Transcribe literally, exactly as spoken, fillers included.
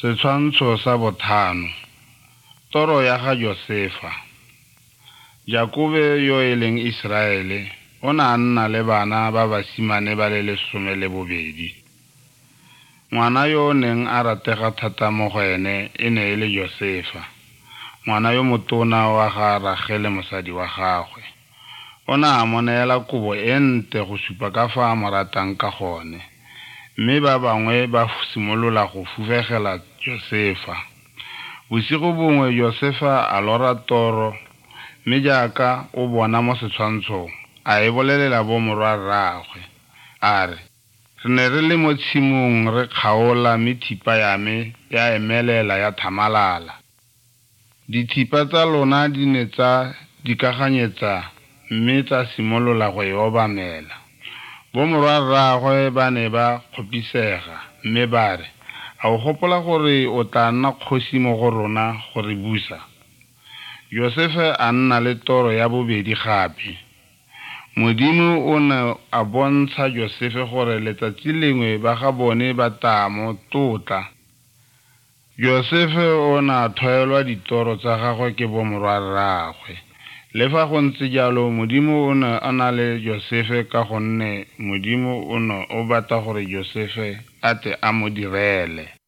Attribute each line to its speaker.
Speaker 1: Setshwantsho sa bothano. Toro ya ga Josefa. Jakobe yo e leng Israele o ne a nna le bana ba basimane ba le lesome le bobedi. Ngwana yo o neng a ratega thata mo go ene e ne e le Josefa, ngwana yo motona wa ga Ragele mosadi wa gagwe. O ne a mo neela kobo e nte go supa ka fa a mo ratang ka gone, mme ba bangwe ba simolola go fufegela Josefa. Bosigo bongwe Josefa a lora toro, mme jaaka o bona mo setshwantshong a e bolelela bo morwa rraagwe a re, re ne re le mo tshimong re kgaola mme thipa ya me ya emelela ya thamalala. Dithipa tsa lona di ne tsa dikaganyetsa mme tsa simolola go e obamela. Bo morwa rraagwe ba ne ba kgopisega mme ba re, a o gopola gore o tla nna kgosi mo go rona gore busa? Josefa a nna le toro ya bobedi gape. Modimo o ne a bontsha Josefa gore letsatsi lengwe ba ga bone ba tla mo tlotla. Josefa o ne a thoelwa ditoro tsa gagwe ke bo morwa rraagwe. Le fa go ntse jalo, Modimo o ne a na le Josefa ka gonne Modimo o ne o batla gore Josefa a tle a mo direle.